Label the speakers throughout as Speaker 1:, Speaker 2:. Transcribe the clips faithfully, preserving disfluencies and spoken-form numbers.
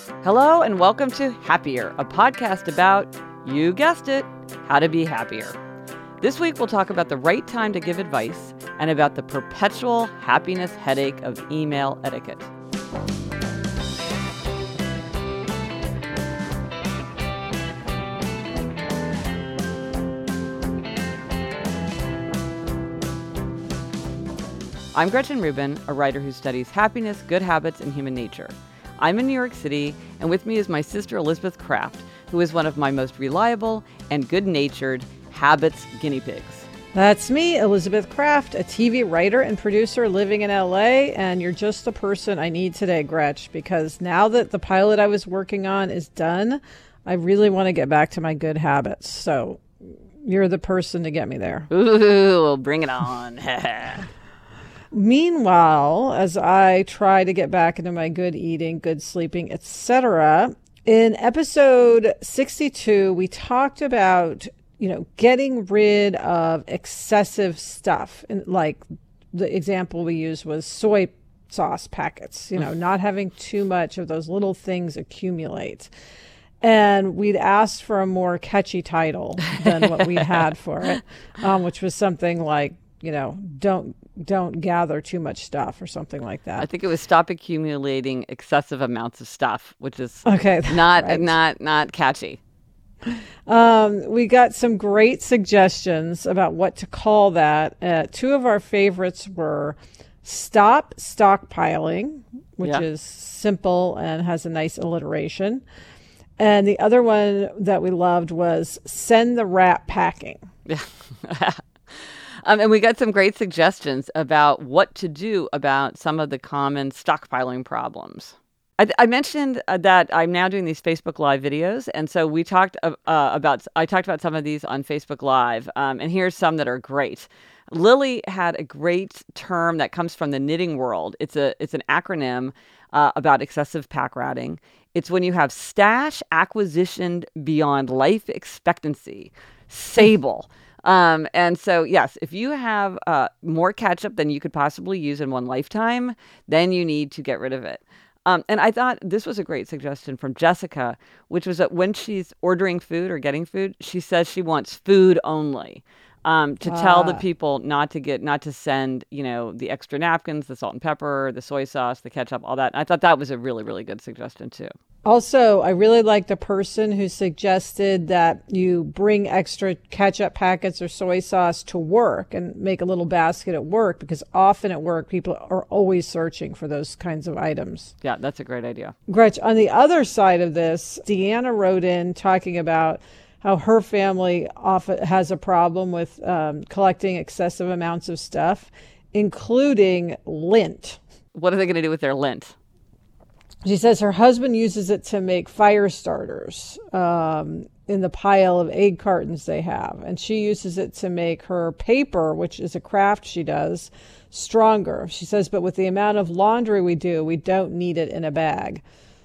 Speaker 1: Hello and welcome to Happier, a podcast about, you guessed it, how to be happier. This week we'll talk about the right time to give advice and about the perpetual happiness headache of email etiquette. I'm Gretchen Rubin, a writer who studies happiness, good habits, and human nature. I'm in New York City, and with me is my sister Elizabeth Kraft, who is one of my most reliable and good-natured habits guinea pigs.
Speaker 2: That's me, Elizabeth Kraft, a T V writer and producer living in L A, and you're just the person I need today, Gretch, because now that the pilot I was working on is done, I really want to get back to my good habits. So you're the person to get me there.
Speaker 1: Ooh, bring it on.
Speaker 2: Meanwhile, as I try to get back into my good eating, good sleeping, et cetera, in episode sixty-two, we talked about, you know, getting rid of excessive stuff. And like the example we used was soy sauce packets, you know, not having too much of those little things accumulate. And we'd asked for a more catchy title than what we had for it, um, which was something like, you know, don't don't gather too much stuff or something like that.
Speaker 1: I think it was stop accumulating excessive amounts of stuff, which is
Speaker 2: okay,
Speaker 1: not
Speaker 2: right.
Speaker 1: not not catchy.
Speaker 2: Um, we got some great suggestions about what to call that. Uh, two of our favorites were stop stockpiling, which
Speaker 1: yeah. is
Speaker 2: simple and has a nice alliteration. And the other one that we loved was send the rat packing.
Speaker 1: Yeah. Um, and we got some great suggestions about what to do about some of the common stockpiling problems. I, I mentioned uh, that I'm now doing these Facebook Live videos. And so we talked uh, about, I talked about some of these on Facebook Live. Um, and here's some that are great. Lily had a great term that comes from the knitting world. It's a it's an acronym uh, about excessive pack ratting. It's when you have stash acquisitioned beyond life expectancy, Sable. Um, and so, yes, if you have uh, more ketchup than you could possibly use in one lifetime, then you need to get rid of it. Um, and I thought this was a great suggestion from Jessica, which was that when she's ordering food or getting food, she says she wants food only. Um, to ah. tell the people not to get, not to send, you know, the extra napkins, the salt and pepper, the soy sauce, the ketchup, all that. And I thought that was a really, really good suggestion too.
Speaker 2: Also, I really like the person who suggested that you bring extra ketchup packets or soy sauce to work and make a little basket at work, because often at work, people are always searching for those kinds of items.
Speaker 1: Yeah, that's a great idea.
Speaker 2: Gretch, on the other side of this, Deanna wrote in talking about how her family often has a problem with um, collecting excessive amounts of stuff, including lint.
Speaker 1: What are they going to do with their lint?
Speaker 2: She says her husband uses it to make fire starters um, in the pile of egg cartons they have. And she uses it to make her paper, which is a craft she does, stronger. She says, but with the amount of laundry we do, we don't need it in a bag.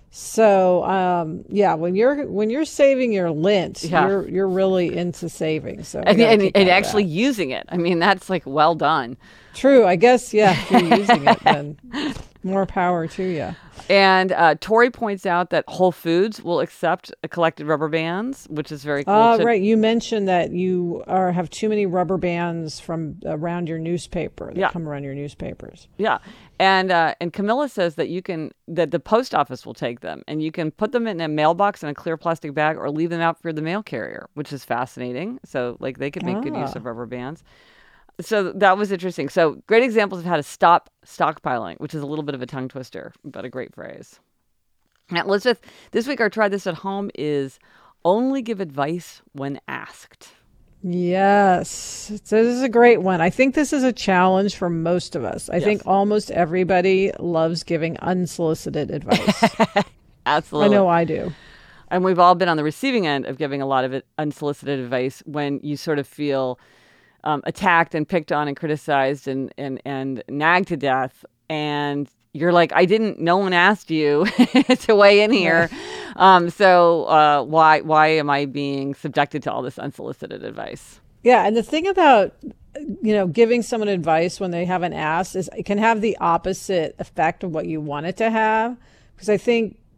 Speaker 2: So, um, yeah, when you're when you're saving your lint, yeah. you're you're really into saving. So
Speaker 1: and, and, and actually using it. I mean, that's like well done.
Speaker 2: True. I guess, yeah, if you're using it, then more power to you.
Speaker 1: And uh, Tori points out that Whole Foods will accept collected rubber bands, which is very cool.
Speaker 2: Oh, uh,
Speaker 1: to-
Speaker 2: right. You mentioned that you are have too many rubber bands from around your newspaper that
Speaker 1: yeah.
Speaker 2: come around your newspapers.
Speaker 1: Yeah. And uh, and Camilla says that you can that the post office will take them and you can put them in a mailbox in a clear plastic bag or leave them out for the mail carrier, which is fascinating. So like they could make ah. good use of rubber bands. So that was interesting. So great examples of how to stop stockpiling, which is a little bit of a tongue twister, but a great phrase. Now, Elizabeth, this week our try this at home is only give advice when asked.
Speaker 2: Yes, this is a great one. I think this is a challenge for most of us. I yes. think almost everybody loves giving unsolicited advice.
Speaker 1: Absolutely.
Speaker 2: I know I do.
Speaker 1: And we've all been on the receiving end of giving a lot of it unsolicited advice when you sort of feel Um, attacked and picked on and criticized and, and, and nagged to death. And you're like, I didn't, no one asked you to weigh in here. Um, so uh, why why am I being subjected to all this unsolicited advice?
Speaker 2: Yeah. And the thing about, you know, giving someone advice when they haven't asked is it can have the opposite effect of what you want it to have. Because I think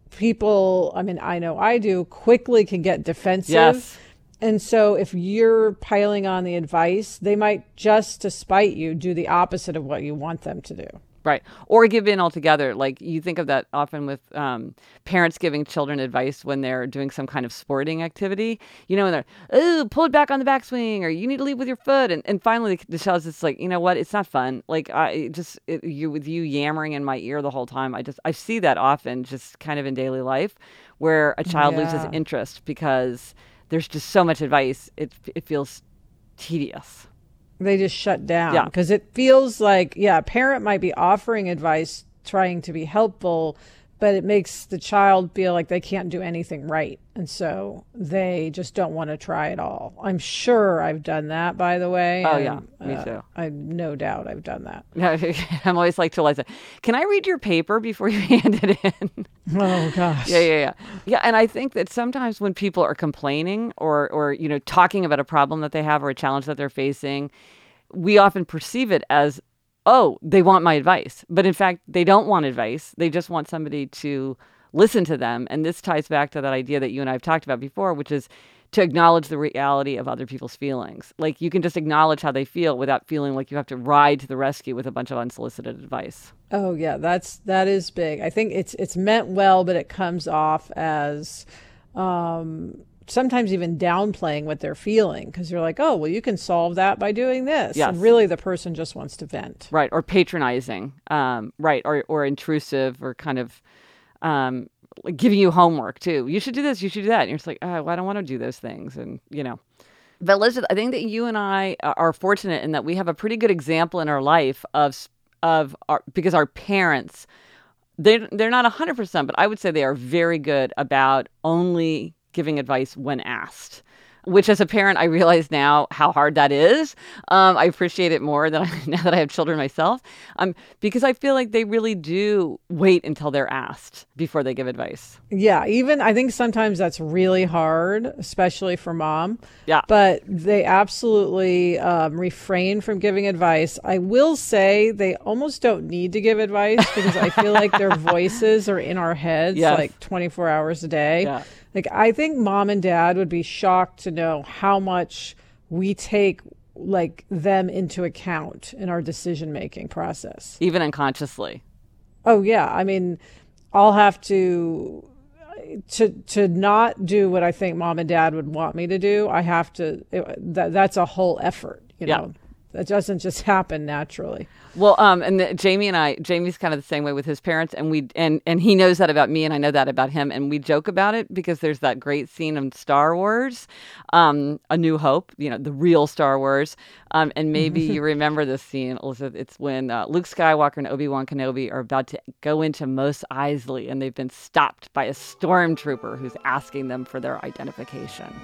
Speaker 2: people, I mean, I know I do, quickly can get defensive.
Speaker 1: Yes.
Speaker 2: And so if you're piling on the advice, they might, just to spite you, do the opposite of what you want them to do.
Speaker 1: Right. Or give in altogether. Like you think of that often with um, parents giving children advice when they're doing some kind of sporting activity, you know, and they're, oh, pull it back on the backswing, or you need to lead with your foot. And, and finally the child's just like, you know what? It's not fun. Like I just, it, you with you yammering in my ear the whole time. I just, I see that often just kind of in daily life where a child
Speaker 2: Yeah.
Speaker 1: loses interest because there's just so much advice. It, it feels tedious.
Speaker 2: They just shut down
Speaker 1: Yeah.
Speaker 2: because it feels like, yeah, a parent might be offering advice, trying to be helpful, but it makes the child feel like they can't do anything right. And so they just don't want to try at all. I'm sure I've done that, by the way.
Speaker 1: Oh, yeah,
Speaker 2: and,
Speaker 1: me
Speaker 2: uh,
Speaker 1: too.
Speaker 2: I no doubt I've done that.
Speaker 1: I'm always like to Eliza, can I read your paper before you hand it in?
Speaker 2: Oh, gosh.
Speaker 1: Yeah, yeah, yeah. Yeah, and I think that sometimes when people are complaining or, or, you know, talking about a problem that they have or a challenge that they're facing, we often perceive it as, oh, they want my advice. But in fact, they don't want advice. They just want somebody to listen to them. And this ties back to that idea that you and I have talked about before, which is to acknowledge the reality of other people's feelings. Like you can just acknowledge how they feel without feeling like you have to ride to the rescue with a bunch of unsolicited advice.
Speaker 2: Oh, yeah, that's that is big. I think it's it's meant well, but it comes off as um, sometimes even downplaying what they're feeling because you're like, oh, well, you can solve that by doing this.
Speaker 1: Yes.
Speaker 2: And really, the person just wants to vent.
Speaker 1: Right, or patronizing, um, right, or or intrusive, or kind of um, like giving you homework too. You should do this, you should do that. And you're just like, oh, well, I don't want to do those things, and you know. But Elizabeth, I think that you and I are fortunate in that we have a pretty good example in our life of of our, because our parents, they they're not one hundred percent, but I would say they are very good about only giving advice when asked. Which, as a parent, I realize now how hard that is. Um, I appreciate it more than I, now that I have children myself, um, because I feel like they really do wait until they're asked before they give advice.
Speaker 2: Yeah, even I think sometimes that's really hard, especially for mom.
Speaker 1: Yeah.
Speaker 2: But they absolutely um, refrain from giving advice. I will say they almost don't need to give advice because I feel like their voices are in our heads
Speaker 1: Yes.
Speaker 2: like twenty-four hours a day.
Speaker 1: Yeah.
Speaker 2: Like, I think mom and dad would be shocked to know how much we take like them into account in our decision-making process.
Speaker 1: Even unconsciously.
Speaker 2: Oh, yeah. I mean, I'll have to, to, to not do what I think mom and dad would want me to do. I have to, it, that, that's a whole effort, you
Speaker 1: Yeah.
Speaker 2: know, that doesn't just happen naturally.
Speaker 1: Well, um, and the, Jamie and I, Jamie's kind of the same way with his parents, and we and and he knows that about me, and I know that about him, and we joke about it because there's that great scene in Star Wars, um, A New Hope, you know, the real Star Wars, um, and maybe you remember this scene, Elizabeth. It's when uh, Luke Skywalker and Obi-Wan Kenobi are about to go into Mos Eisley, and they've been stopped by a stormtrooper who's asking them for their identification.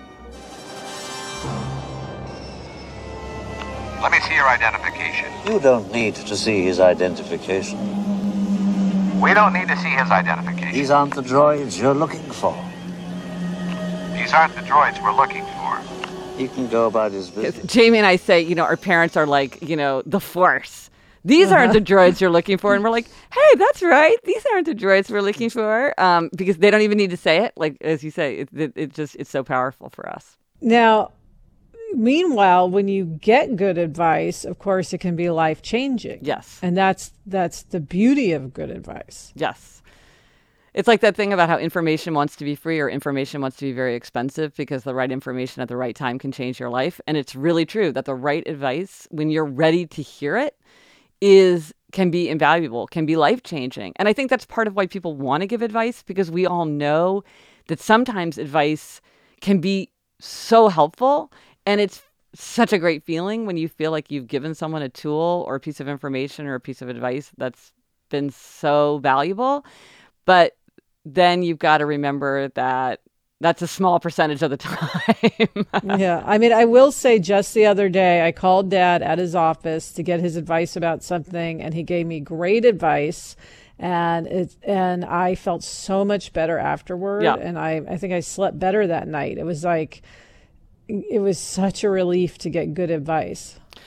Speaker 3: Let me see your identification.
Speaker 4: You don't need to see his identification.
Speaker 3: We don't need to see his identification.
Speaker 4: These aren't the droids you're looking for.
Speaker 3: These aren't the droids we're looking for.
Speaker 4: He can go about his business.
Speaker 1: Jamie and I say, you know, our parents are like, you know, the Force. These uh-huh. aren't the droids you're looking for. And we're like, hey, that's right. These aren't the droids we're looking for. Um, because they don't even need to say it. Like, as you say, it, it, it just, it's so powerful for us.
Speaker 2: Now, meanwhile, when you get good advice, of course, it can be life-changing.
Speaker 1: Yes.
Speaker 2: And that's that's the beauty of good advice.
Speaker 1: Yes. It's like that thing about how information wants to be free or information wants to be very expensive because the right information at the right time can change your life. And it's really true that the right advice, when you're ready to hear it, is can be invaluable, can be life-changing. And I think that's part of why people want to give advice, because we all know that sometimes advice can be so helpful. And it's such a great feeling when you feel like you've given someone a tool or a piece of information or a piece of advice that's been so valuable. But then you've got to remember that that's a small percentage of the time.
Speaker 2: Yeah. I mean, I will say just the other day, I called Dad at his office to get his advice about something, and he gave me great advice. And it, and I felt so much better afterward.
Speaker 1: Yeah.
Speaker 2: And I, I think I slept better that night. It was like, it was such a relief to get good advice.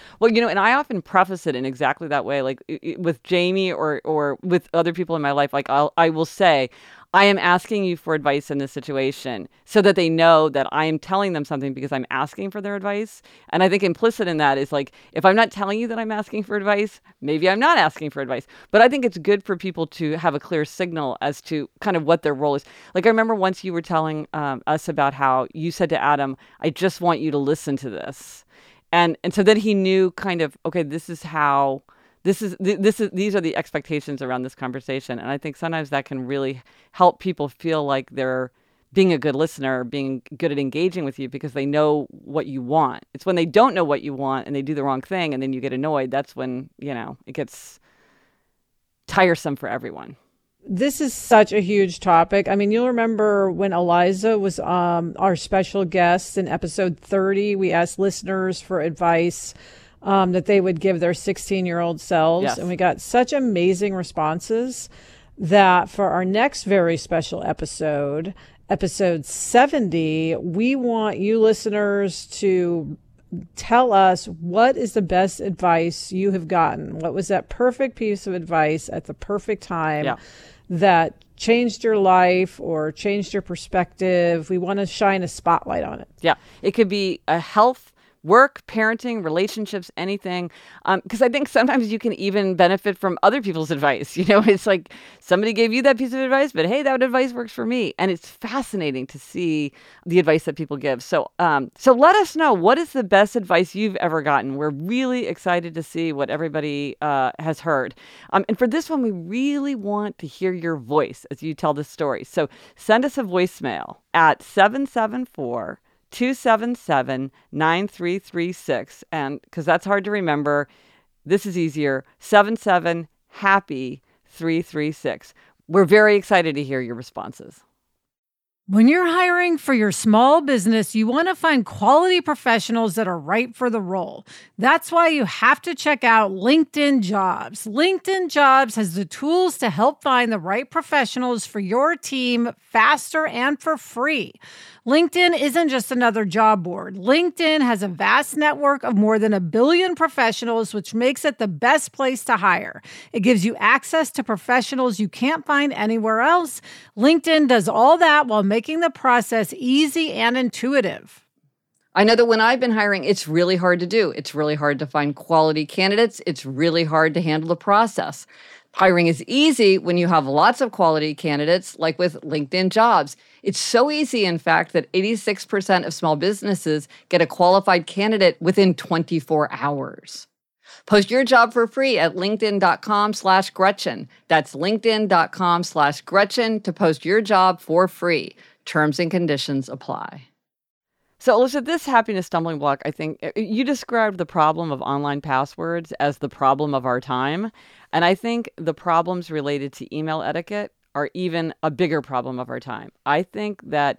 Speaker 1: Well, you know, and I often preface it in exactly that way, like i- i- with Jamie or or with other people in my life. Like I'll I will say, I am asking you for advice in this situation, so that they know that I am telling them something because I'm asking for their advice. And I think implicit in that is like, if I'm not telling you that I'm asking for advice, maybe I'm not asking for advice. But I think it's good for people to have a clear signal as to kind of what their role is. Like I remember once you were telling um, us about how you said to Adam, I just want you to listen to this. And and so then he knew kind of, okay, this is how, this is, th- this is, these are the expectations around this conversation. And I think sometimes that can really help people feel like they're being a good listener, being good at engaging with you because they know what you want. It's when they don't know what you want and they do the wrong thing and then you get annoyed. That's when, you know, it gets tiresome for everyone.
Speaker 2: This is such a huge topic. I mean, you'll remember when Eliza was um, our special guest in episode thirty, we asked listeners for advice um, that they would give their sixteen-year-old selves.
Speaker 1: Yes.
Speaker 2: And we got such amazing responses that for our next very special episode, episode seventy, we want you listeners to tell us what is the best advice you have gotten. What was that perfect piece of advice at the perfect time
Speaker 1: Yeah.
Speaker 2: that changed your life or changed your perspective? We want to shine a spotlight on it.
Speaker 1: Yeah. It could be a health, work, parenting, relationships, anything. Because I think sometimes you can even benefit from other people's advice. You know, it's like somebody gave you that piece of advice, but hey, that advice works for me. And it's fascinating to see the advice that people give. So, um, so let us know, what is the best advice you've ever gotten? We're really excited to see what everybody uh, has heard. Um, and for this one, we really want to hear your voice as you tell the story. So send us a voicemail at seven seven four, two seven seven, nine three three six. And because that's hard to remember, this is easier. seven seven happy three three six. We're very excited to hear your responses.
Speaker 5: When you're hiring for your small business, you want to find quality professionals that are right for the role. That's why you have to check out LinkedIn Jobs. LinkedIn Jobs has the tools to help find the right professionals for your team faster and for free. LinkedIn isn't just another job board. LinkedIn has a vast network of more than a billion professionals, which makes it the best place to hire. It gives you access to professionals you can't find anywhere else. LinkedIn does all that while making the process easy and intuitive.
Speaker 1: I know that when I've been hiring, it's really hard to do. It's really hard to find quality candidates. It's really hard to handle the process. Hiring is easy when you have lots of quality candidates, like with LinkedIn Jobs. It's so easy, in fact, that eighty-six percent of small businesses get a qualified candidate within twenty-four hours. Post your job for free at linkedin.com slash Gretchen. That's linkedin.com slash Gretchen to post your job for free. Terms and conditions apply. So, Alicia, this happiness stumbling block, I think you described the problem of online passwords as the problem of our time. And I think the problems related to email etiquette are even a bigger problem of our time. I think that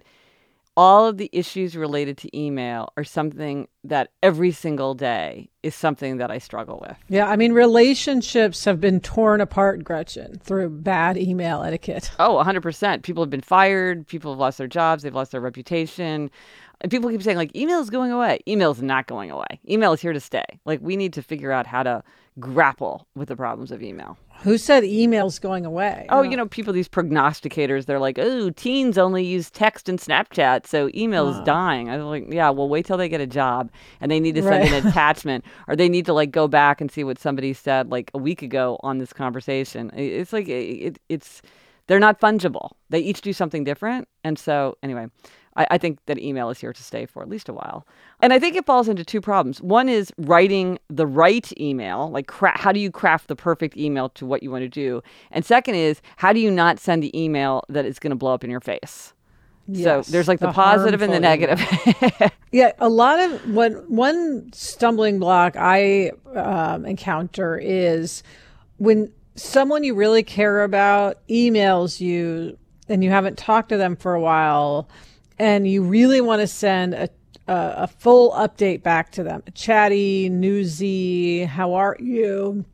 Speaker 1: all of the issues related to email are something that every single day is something that I struggle with.
Speaker 2: Yeah, I mean, relationships have been torn apart, Gretchen, through bad email etiquette.
Speaker 1: Oh, one hundred percent. People have been fired. People have lost their jobs. They've lost their reputation. And people keep saying, like, email is going away. Email is not going away. Email is here to stay. Like, we need to figure out how to grapple with the problems of email.
Speaker 2: Who said email's going away?
Speaker 1: Oh, you know, people, these prognosticators, they're like, oh, teens only use text and Snapchat, so email is
Speaker 2: Oh.
Speaker 1: dying. I was like, yeah, well, wait till they get a job and they need to send
Speaker 2: Right.
Speaker 1: an attachment, or they need to, like, go back and see what somebody said, like, a week ago on this conversation. It- It's like, it, it, it's, they're not fungible. They each do something different. And so, anyway, I, I think that email is here to stay for at least a while. And I think it falls into two problems. One is writing the right email, like cra- how do you craft the perfect email to what you want to do? And second is, how do you not send the email that is going to blow up in your face?
Speaker 2: Yes,
Speaker 1: so there's like the,
Speaker 2: the
Speaker 1: positive and the
Speaker 2: harmful
Speaker 1: negative.
Speaker 2: Yeah, a lot of what one stumbling block I um, encounter is when someone you really care about emails you and you haven't talked to them for a while, and you really want to send a a, a full update back to them, a chatty, newsy, how are you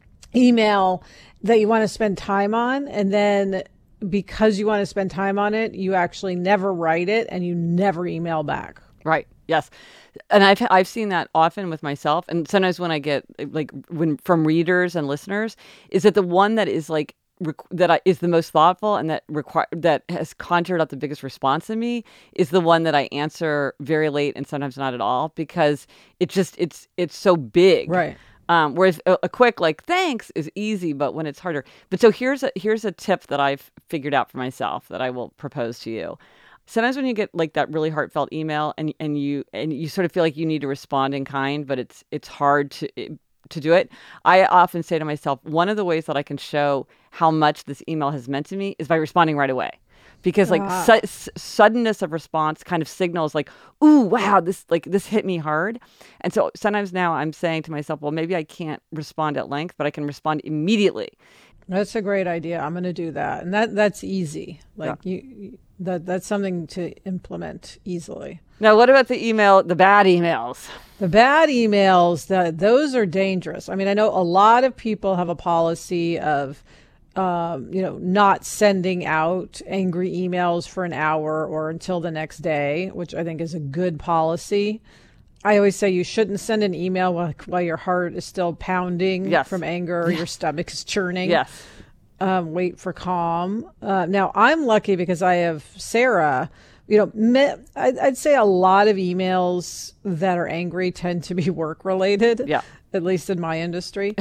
Speaker 2: email that you want to spend time on, and then because you want to spend time on it, you actually never write it and you never email back.
Speaker 1: Right. Yes. And I've I've seen that often with myself, and sometimes when I get like when from readers and listeners, is that the one that is like rec- that I, is the most thoughtful and that require that has conjured up the biggest response in me is the one that I answer very late and sometimes not at all, because it just it's it's so big.
Speaker 2: Right.
Speaker 1: Um, whereas a, a quick like thanks is easy, but when it's harder. But so here's a here's a tip that I've figured out for myself that I will propose to you. Sometimes when you get like that really heartfelt email and and you and you sort of feel like you need to respond in kind, but it's it's hard to to do it. I often say to myself, one of the ways that I can show how much this email has meant to me is by responding right away. Because like
Speaker 2: Ah.
Speaker 1: su- s- suddenness of response kind of signals like, ooh, wow, this like this hit me hard. And so sometimes now I'm saying to myself, well, maybe I can't respond at length, but I can respond immediately.
Speaker 2: That's a great idea. I'm going to do that. And that that's easy. Like you that that's something to implement easily.
Speaker 1: Now, what about the email, the bad emails?
Speaker 2: The bad emails, that those are dangerous. I mean, I know a lot of people have a policy of um, you know, not sending out angry emails for an hour or until the next day, which I think is a good policy. I always say you shouldn't send an email while, while your heart is still pounding
Speaker 1: Yes.
Speaker 2: from anger or your stomach is churning.
Speaker 1: Yes.
Speaker 2: Um, wait for calm. Uh, now, I'm lucky because I have Sarah. You know, me, I'd, I'd say a lot of emails that are angry tend to be work related.
Speaker 1: Yeah.
Speaker 2: At least in my industry.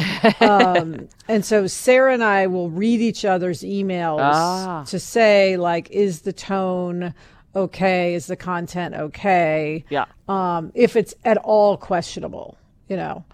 Speaker 2: um, and so Sarah and I will read each other's emails
Speaker 1: Ah.
Speaker 2: to say, like, is the tone okay? Is the content okay?
Speaker 1: Yeah.
Speaker 2: Um, if it's at all questionable, you know.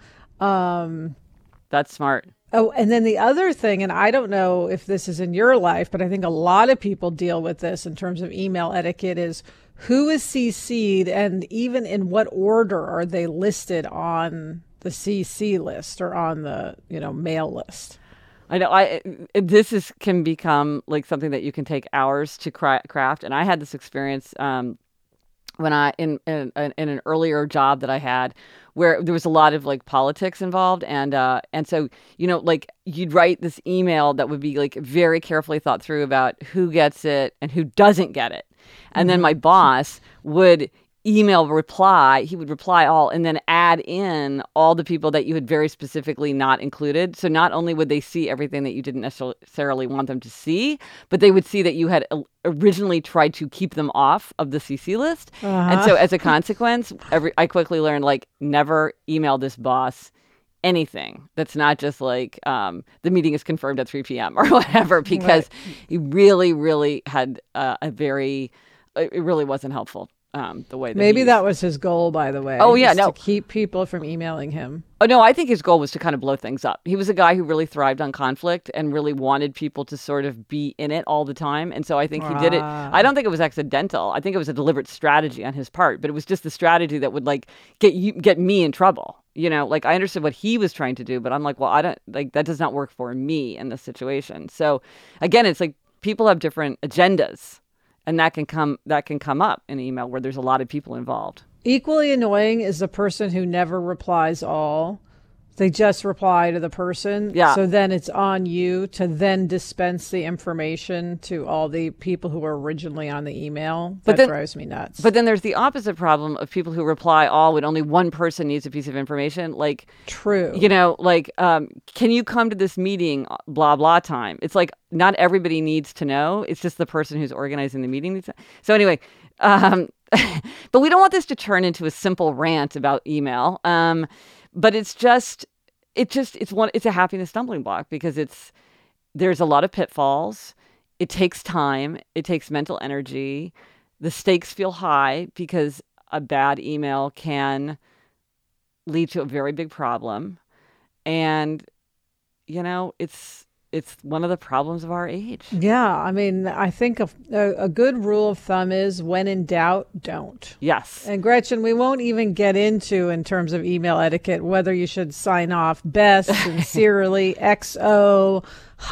Speaker 2: Um,
Speaker 1: That's smart.
Speaker 2: Oh, and then the other thing, and I don't know if this is in your life, but I think a lot of people deal with this in terms of email etiquette, is who is C C'd and even in what order are they listed on the C C list or on the, you know, mail list.
Speaker 1: I know. I this is can become like something that you can take hours to cra- craft. And I had this experience um, when I in, in in an earlier job that I had, where there was a lot of like politics involved, and uh, and so you know, like you'd write this email that would be like very carefully thought through about who gets it and who doesn't get it, and mm-hmm. then my boss would email reply, he would reply all and then add in all the people that you had very specifically not included. So not only would they see everything that you didn't necessarily want them to see, but they would see that you had originally tried to keep them off of the C C list. Uh-huh. And so as a consequence, every, I quickly learned, like, never email this boss anything that's not just like um, the meeting is confirmed at three p.m. or whatever, because right. he really, really had uh, a very, it really wasn't helpful. Um, the way that
Speaker 2: maybe
Speaker 1: he's...
Speaker 2: that was his goal, by the way.
Speaker 1: Oh yeah, no,
Speaker 2: to keep people from emailing him.
Speaker 1: Oh no, I think his goal was to kind of blow things up. He was a guy who really thrived on conflict and really wanted people to sort of be in it all the time. And so I think he ah. did it. I don't think it was accidental. I think it was a deliberate strategy on his part. But it was just the strategy that would like get you get me in trouble. You know, like I understood what he was trying to do, but I'm like, well, I don't like that does not work for me in this situation. So again, it's like people have different agendas. And that can come that can come up in email where there's a lot of people involved.
Speaker 2: Equally annoying is the person who never replies all. They just reply to the person.
Speaker 1: Yeah.
Speaker 2: So then it's on you to then dispense the information to all the people who were originally on the email. That
Speaker 1: but then,
Speaker 2: drives me nuts.
Speaker 1: But then there's the opposite problem of people who reply all when only one person needs a piece of information. Like,
Speaker 2: true.
Speaker 1: You know, like, um, can you come to this meeting, blah, blah time? It's like not everybody needs to know. It's just the person who's organizing the meeting needs to. So anyway, um, but we don't want this to turn into a simple rant about email. Um, But it's just, it just, it's one, it's a happiness stumbling block because it's, there's a lot of pitfalls. It takes time. It takes mental energy. The stakes feel high because a bad email can lead to a very big problem. And, you know, it's, it's one of the problems of our age.
Speaker 2: Yeah. I mean, I think a, a, a good rule of thumb is when in doubt, don't.
Speaker 1: Yes.
Speaker 2: And Gretchen, we won't even get into in terms of email etiquette, whether you should sign off best, sincerely, X O,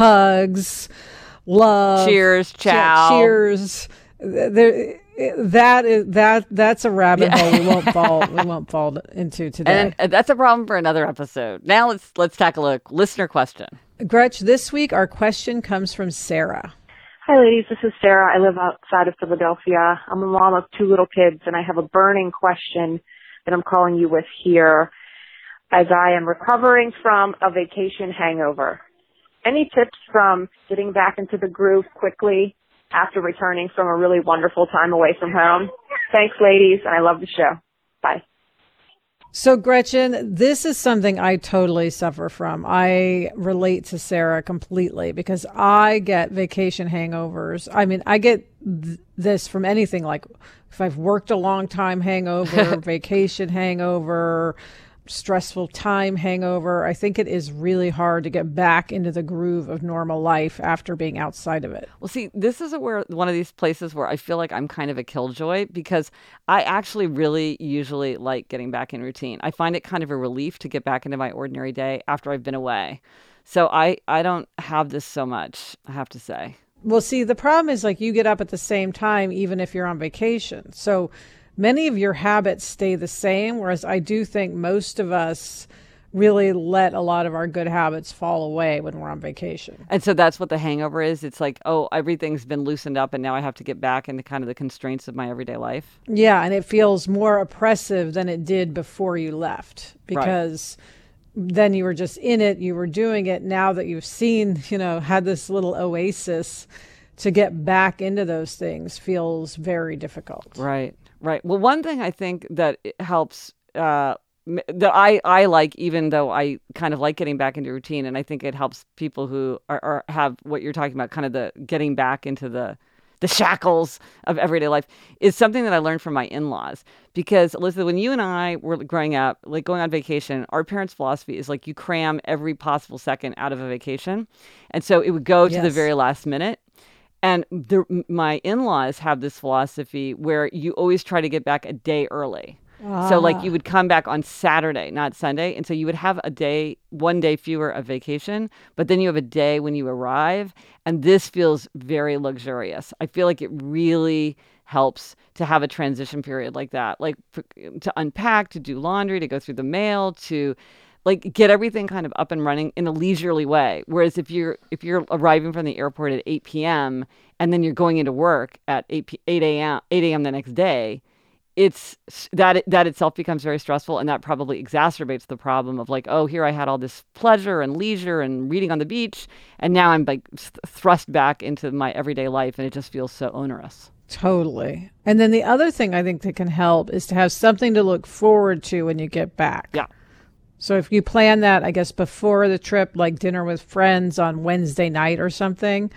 Speaker 2: hugs, love.
Speaker 1: Cheers, ciao.
Speaker 2: Cheers. There, that is that that's a rabbit hole we won't fall we won't fall into today.
Speaker 1: And that's a problem for another episode. Now let's let's tackle a listener question.
Speaker 2: Gretch, this week our question comes from Sarah.
Speaker 6: Hi, ladies. This is Sarah. I live outside of Philadelphia. I'm a mom of two little kids, and I have a burning question that I'm calling you with here as I am recovering from a vacation hangover. Any tips from getting back into the groove quickly after returning from a really wonderful time away from home? Thanks, ladies, and I love the show. Bye.
Speaker 2: So, Gretchen, this is something I totally suffer from. I relate to Sarah completely because I get vacation hangovers. I mean, I get th- this from anything, like if I've worked a long time hangover, vacation hangover, stressful time hangover. I think it is really hard to get back into the groove of normal life after being outside of it.
Speaker 1: Well, see, this is a where one of these places where I feel like I'm kind of a killjoy because I actually really usually like getting back in routine. I find it kind of a relief to get back into my ordinary day after I've been away. So I, I don't have this so much, I have to say.
Speaker 2: Well, see, the problem is like you get up at the same time even if you're on vacation. So many of your habits stay the same, whereas I do think most of us really let a lot of our good habits fall away when we're on vacation.
Speaker 1: And so that's what the hangover is. It's like, oh, everything's been loosened up and now I have to get back into kind of the constraints of my everyday life.
Speaker 2: Yeah, and it feels more oppressive than it did before you left because right. then you were just in it, you were doing it. Now that you've seen, you know, had this little oasis, to get back into those things feels very difficult.
Speaker 1: Right. Right. Well, one thing I think that it helps uh, that I, I like, even though I kind of like getting back into routine, and I think it helps people who are, are have what you're talking about, kind of the getting back into the the shackles of everyday life, is something that I learned from my in-laws. Because Elizabeth, when you and I were growing up, like going on vacation, our parents' philosophy is like you cram every possible second out of a vacation, and so it would go to yes. the very last minute. And the, my in-laws have this philosophy where you always try to get back a day early. Ah. So like you would come back on Saturday, not Sunday. And so you would have a day, one day fewer of vacation, but then you have a day when you arrive. And this feels very luxurious. I feel like it really helps to have a transition period like that, like for, to unpack, to do laundry, to go through the mail, to like get everything kind of up and running in a leisurely way. Whereas if you're if you're arriving from the airport at eight p.m. and then you're going into work at eight a.m. eight a.m. the next day, it's that that itself becomes very stressful, and that probably exacerbates the problem of like, oh, here I had all this pleasure and leisure and reading on the beach, and now I'm like thrust back into my everyday life, and it just feels so onerous.
Speaker 2: Totally. And then the other thing I think that can help is to have something to look forward to when you get back.
Speaker 1: Yeah.
Speaker 2: So if you plan that, I guess, before the trip, like dinner with friends on Wednesday night or something,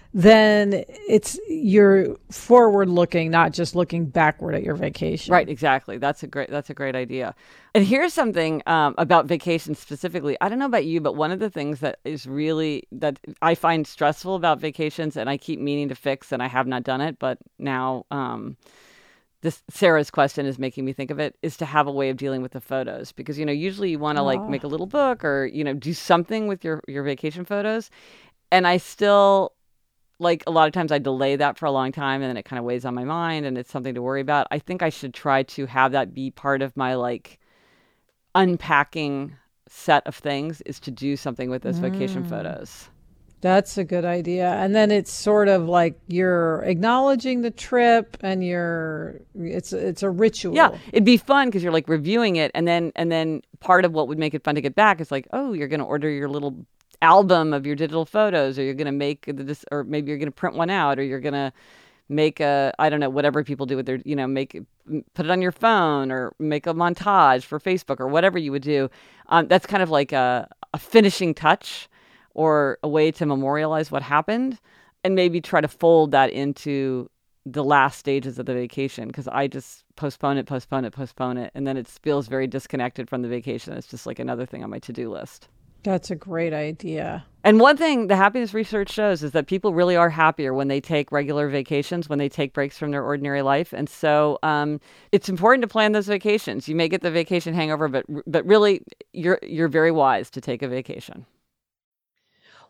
Speaker 2: then it's you're forward looking, not just looking backward at your vacation.
Speaker 1: Right, exactly. That's a great that's a great idea. And here's something um, about vacations specifically. I don't know about you, but one of the things that is really that I find stressful about vacations, and I keep meaning to fix, and I have not done it, but now um, this Sarah's question is making me think of it, is to have a way of dealing with the photos. Because, you know, usually you want to like make a little book or, you know, do something with your, your vacation photos. And I still, like, a lot of times I delay that for a long time and then it kind of weighs on my mind and it's something to worry about. I think I should try to have that be part of my, like, unpacking set of things, is to do something with those mm. vacation photos.
Speaker 2: That's a good idea. And then it's sort of like you're acknowledging the trip and you're it's it's a ritual.
Speaker 1: Yeah, it'd be fun because you're like reviewing it, and then and then part of what would make it fun to get back is like, oh, you're going to order your little album of your digital photos, or you're going to make this, or maybe you're going to print one out, or you're going to make a, I don't know, whatever people do with their, you know, make put it on your phone or make a montage for Facebook or whatever you would do. Um, that's kind of like a, a finishing touch, or a way to memorialize what happened, and maybe try to fold that into the last stages of the vacation, because I just postpone it, postpone it, postpone it, and then it feels very disconnected from the vacation. It's just like another thing on my to-do list.
Speaker 2: That's a great idea.
Speaker 1: And one thing the happiness research shows is that people really are happier when they take regular vacations, when they take breaks from their ordinary life. And so um, it's important to plan those vacations. You may get the vacation hangover, but but really you're you're very wise to take a vacation.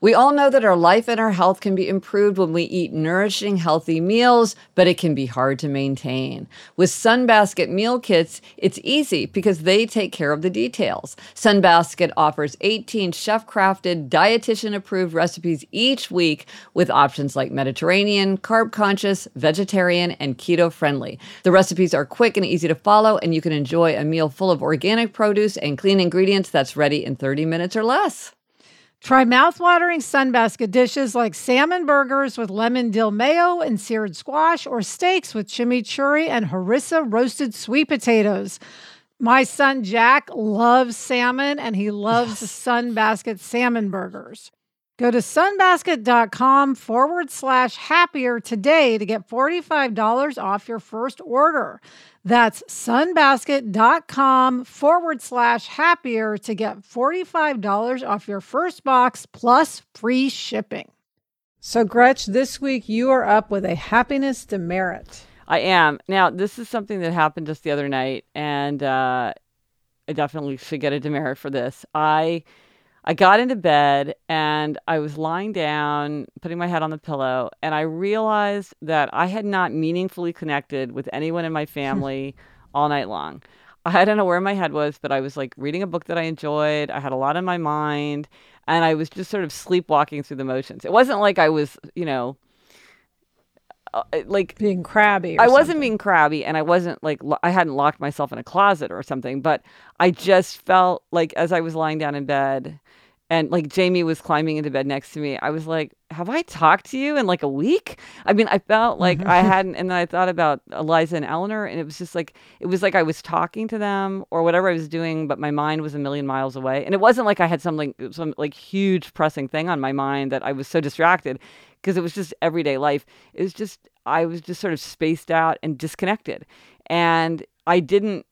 Speaker 1: We all know that our life and our health can be improved when we eat nourishing, healthy meals, but it can be hard to maintain. With Sunbasket meal kits, it's easy because they take care of the details. Sunbasket offers eighteen chef-crafted, dietitian-approved recipes each week with options like Mediterranean, carb-conscious, vegetarian, and keto-friendly. The recipes are quick and easy to follow, and you can enjoy a meal full of organic produce and clean ingredients that's ready in thirty minutes or less.
Speaker 5: Try mouthwatering Sunbasket dishes like salmon burgers with lemon dill mayo and seared squash, or steaks with chimichurri and harissa roasted sweet potatoes. My son Jack loves salmon, and he loves yes. Sunbasket salmon burgers. Go to sunbasket.com forward slash happier today to get forty-five dollars off your first order. That's sunbasket.com forward slash happier to get forty-five dollars off your first box plus free shipping.
Speaker 2: So, Gretch, this week you are up with a happiness demerit.
Speaker 1: I am. Now, this is something that happened just the other night, and uh, I definitely should get a demerit for this. I... I got into bed and I was lying down, putting my head on the pillow, and I realized that I had not meaningfully connected with anyone in my family all night long. I don't know where my head was, but I was like reading a book that I enjoyed. I had a lot in my mind, and I was just sort of sleepwalking through the motions. It wasn't like I was, you know, uh, like
Speaker 2: being crabby. Or
Speaker 1: I wasn't
Speaker 2: something.
Speaker 1: being crabby, and I wasn't like, lo- I hadn't locked myself in a closet or something, but I just felt like as I was lying down in bed, and like Jamie was climbing into bed next to me, I was like, have I talked to you in like a week? I mean, I felt like mm-hmm. I hadn't, and then I thought about Eliza and Eleanor, and it was just like, it was like I was talking to them or whatever I was doing, but my mind was a million miles away. And it wasn't like I had something, some like huge pressing thing on my mind that I was so distracted, because it was just everyday life. It was just, I was just sort of spaced out and disconnected. And I didn't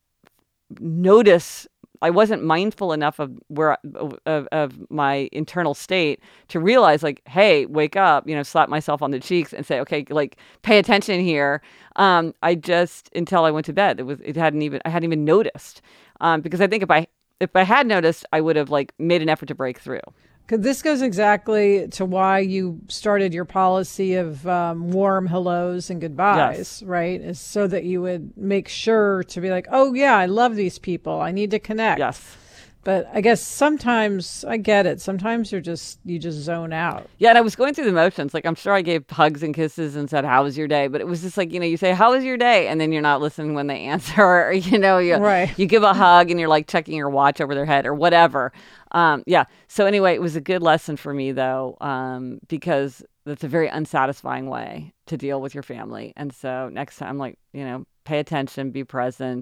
Speaker 1: notice, I wasn't mindful enough of where of, of my internal state to realize, like, hey, wake up, you know, slap myself on the cheeks and say, okay, like, pay attention here. Um, I just, until I went to bed, it was, it hadn't even, I hadn't even noticed. Um, because I think if I, if I had noticed, I would have like made an effort to break through.
Speaker 2: Because this goes exactly to why you started your policy of um, warm hellos and goodbyes,
Speaker 1: yes.
Speaker 2: right? Is so that you would make sure to be like, oh, yeah, I love these people. I need to connect.
Speaker 1: Yes.
Speaker 2: But I guess sometimes I get it. Sometimes you're just, you just zone out.
Speaker 1: Yeah. And I was going through the motions. Like, I'm sure I gave hugs and kisses and said, how was your day? But it was just like, you know, you say, how was your day? And then you're not listening when they answer, or, you know, you,
Speaker 2: right.
Speaker 1: you give a hug and you're like checking your watch over their head or whatever. Um, yeah. So anyway, it was a good lesson for me though, um, because that's a very unsatisfying way to deal with your family. And so next time, like, you know, pay attention, be present,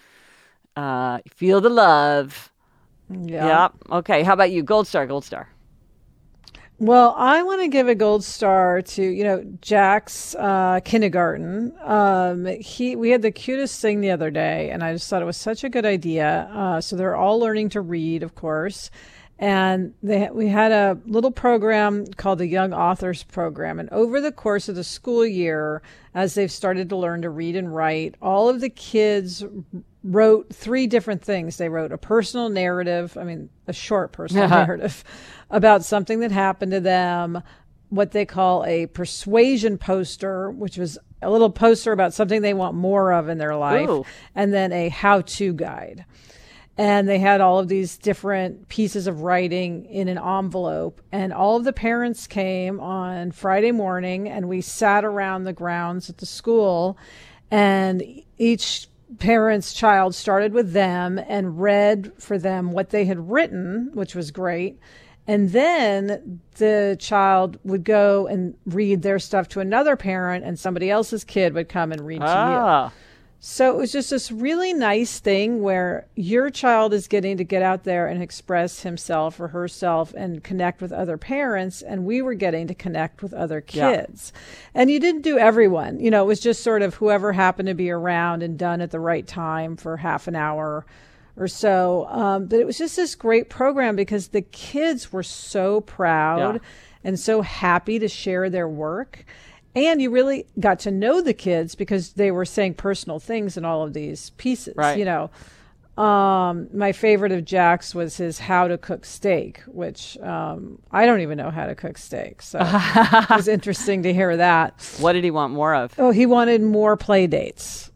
Speaker 1: uh, feel the love.
Speaker 2: Yeah.
Speaker 1: Yep. Okay. How about you? Gold star, gold star.
Speaker 2: Well, I want to give a gold star to, you know, Jack's uh, kindergarten. Um, he, we had the cutest thing the other day, and I just thought it was such a good idea. Uh, so they're all learning to read, of course. And they, we had a little program called the Young Authors Program. And over the course of the school year, as they've started to learn to read and write, all of the kids wrote three different things. They wrote a personal narrative, I mean, a short personal narrative about something that happened to them, what they call a persuasion poster, which was a little poster about something they want more of in their life,
Speaker 1: Ooh.
Speaker 2: and then a how-to guide. And they had all of these different pieces of writing in an envelope. And all of the parents came on Friday morning, and we sat around the grounds at the school, and each parent's child started with them and read for them what they had written, which was great. And then the child would go and read their stuff to another parent, and somebody else's kid would come and read
Speaker 1: Ah.
Speaker 2: to you. So it was just this really nice thing where your child is getting to get out there and express himself or herself and connect with other parents, and we were getting to connect with other kids. Yeah. And you didn't do everyone. You know, it was just sort of whoever happened to be around and done at the right time for half an hour or so. Um, but it was just this great program because the kids were so proud yeah. and so happy to share their work. And you really got to know the kids because they were saying personal things in all of these pieces.
Speaker 1: Right.
Speaker 2: You know, Um, my favorite of Jack's was his how to cook steak, which um, I don't even know how to cook steak. So it was interesting to hear that.
Speaker 1: What did he want more of?
Speaker 2: Oh, he wanted more play dates.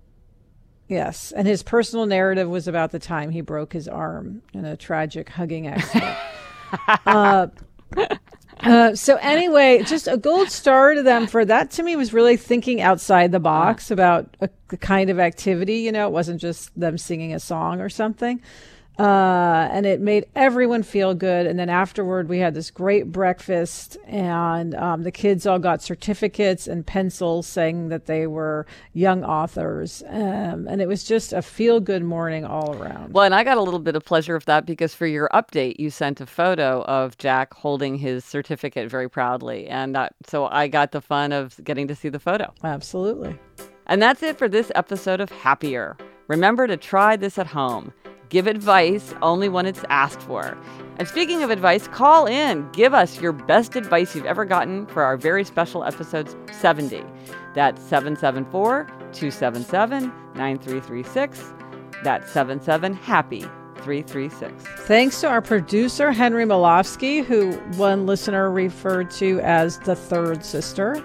Speaker 2: Yes. And his personal narrative was about the time he broke his arm in a tragic hugging accident. uh, Uh, so anyway, just a gold star to them for that. To me, was really thinking outside the box about a, the kind of activity. You know, it wasn't just them singing a song or something. Uh, and it made everyone feel good. And then afterward, we had this great breakfast, and um, the kids all got certificates and pencils saying that they were young authors. Um, and it was just a feel-good morning all around.
Speaker 1: Well, and I got a little bit of pleasure of that because for your update, you sent a photo of Jack holding his certificate very proudly. And uh, so I got the fun of getting to see the photo.
Speaker 2: Absolutely.
Speaker 1: And that's it for this episode of Happier. Remember to try this at home. Give advice only when it's asked for. And speaking of advice, call in. Give us your best advice you've ever gotten for our very special episode seventy. That's seven seven four, two seven seven, nine three three six. That's seven seven happy three three six.
Speaker 2: Thanks to our producer, Henry Malofsky, who one listener referred to as the third sister.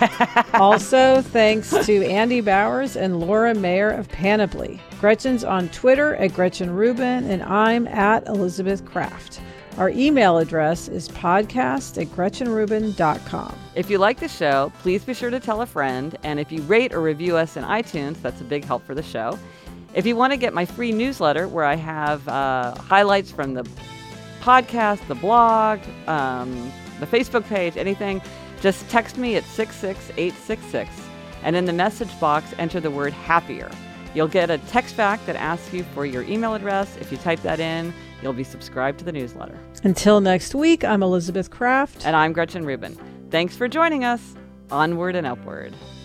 Speaker 2: Also, thanks to Andy Bowers and Laura Mayer of Panoply. Gretchen's on Twitter at Gretchen Rubin, and I'm at Elizabeth Kraft. Our email address is podcast at gretchen rubin dot com.
Speaker 1: If you like the show, please be sure to tell a friend. And if you rate or review us in iTunes, that's a big help for the show. If you want to get my free newsletter where I have uh, highlights from the podcast, the blog, um, the Facebook page, anything, just text me at six six eight six six. And in the message box, enter the word happier. You'll get a text back that asks you for your email address. If you type that in, you'll be subscribed to the newsletter.
Speaker 2: Until next week, I'm Elizabeth Kraft.
Speaker 1: And I'm Gretchen Rubin. Thanks for joining us. Onward and upward.